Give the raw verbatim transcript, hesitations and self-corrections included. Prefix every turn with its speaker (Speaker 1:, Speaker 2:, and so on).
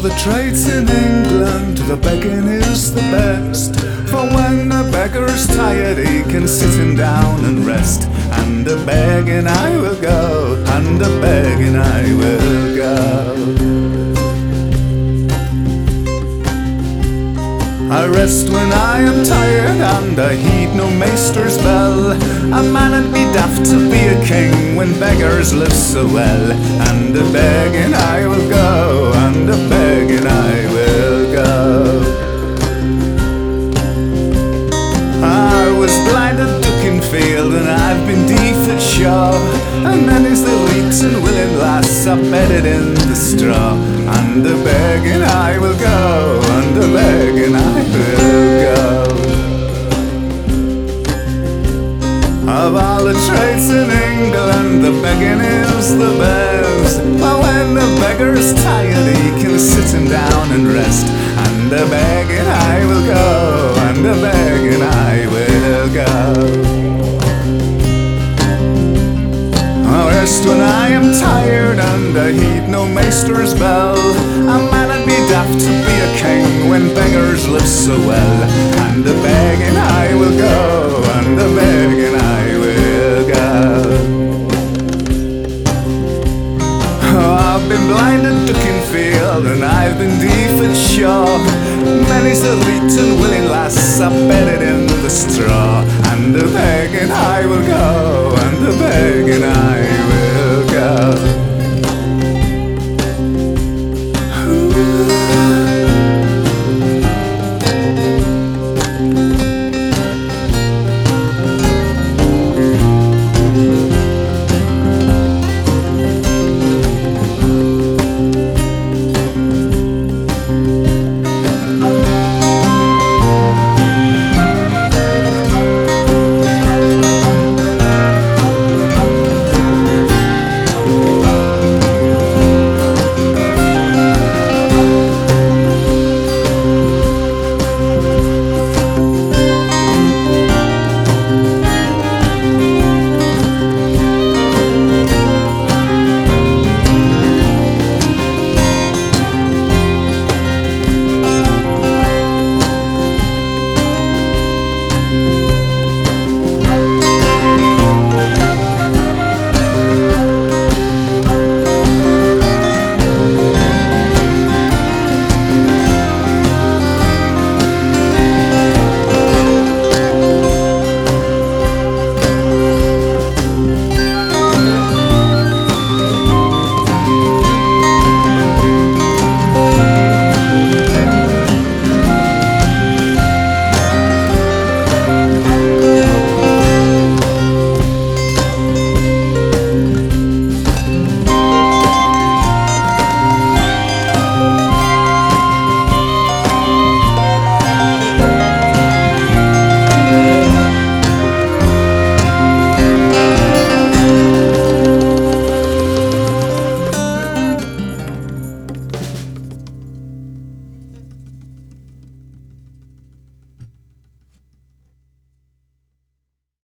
Speaker 1: the trades in England, the begging is the best. For when a beggar's tired, he can sit him down and rest. And a begging I will go, and a begging I will go. I rest when I am tired, and I heed no maester's bell. A man 'ud be daft to be a king when beggars live so well. And a begging I will go, and a begging I will go. I was blind at Dukinfield, and I've been deaf at Shaw. And many's the leet and willing lass I bedded in the straw. And a begging I will go, and a begging I will go. Of all the trades in England, the begging is the best. But when the beggar's tired, he can sit him down and rest. And a begging I will go, and a begging I will go. I rest when I am tired, and I heed no maester's bell. A man 'ud be daft to be a king when beggars live so well. And a begging I will go, and a begging I will go. Oh, I've been blind at Dukinfield, and I've been deaf at Shaw. Many's the leet and willing lass I bedded in the straw. And a begging I will go, and a begging I will go.